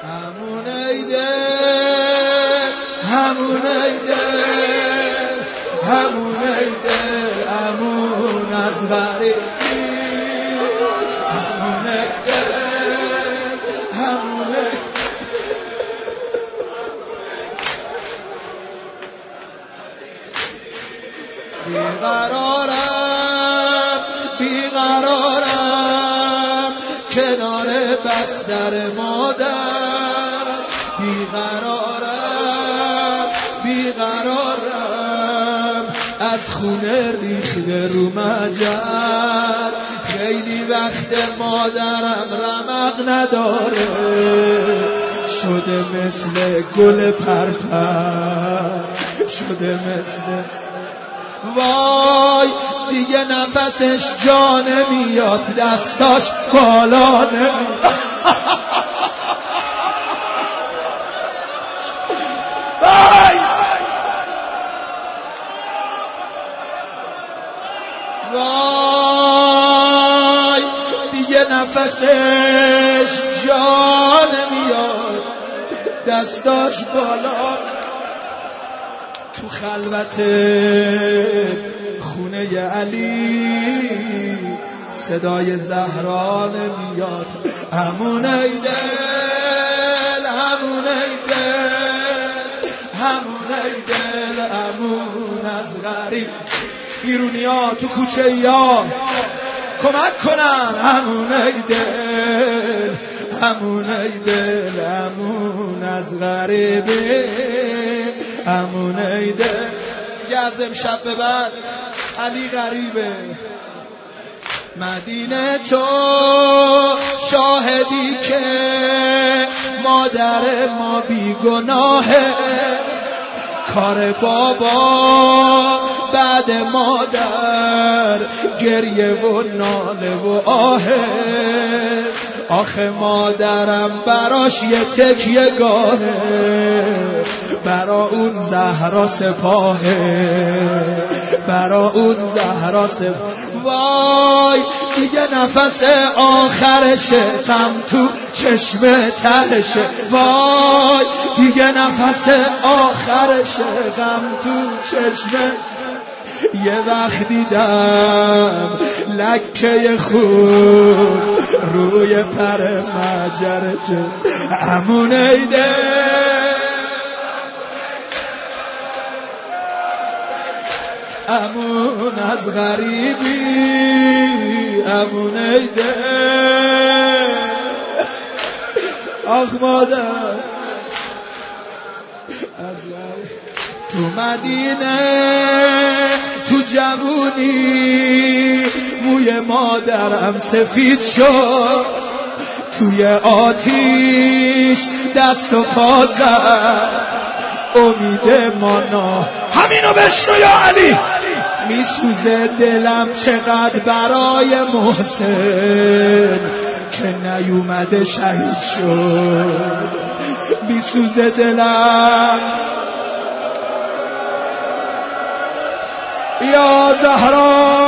همون ایده همون ایده همون از غریبی همون ایده همون بیقرارم کنار بستر مادر بیقرارم از خونه ریخته رو مجر خیلی وقت مادرم رمق نداره شده مثل گل پرپر شده مثل وای دیگه نفسش جا نمیاد دستاش بالا نمیاد وای دیگه نفسش جا نمیاد دستاش بالا تو خلوت خونه علی صدای زهرا نمیاد همون ایدل همون ایدل همون ایدل همون از غریب بیرونی ها تو کوچه یا کمک کنن همون ایدل همون ایدل همون از غریبه همون ایدل دیگه از امشب به بعد علی غریبه مدینه تو شاهدی که مادر ما بیگناهه کار بابا بعد مادر گریه و ناله و آهه آخه مادرم براش یه تکیه گاهه برا اون زهرا سپاهه برا اون زهرا وای دیگه نفس آخرشه غم تو چشم تهشه وای دیگه نفس آخرشه غم تو چشم یه وقت دیدم لکه خون روی پر مجرشه همون ایده همون از غریبی همون ایده آخ مادر از تو مدینه تو جوونی موی مادرم سفید شد توی آتیش دست و پا زد امید مانا همینو بشنو یا علی میسوزه دلم چقدر برای محسن که نیومده شهید شد میسوزه دلم یا زهرا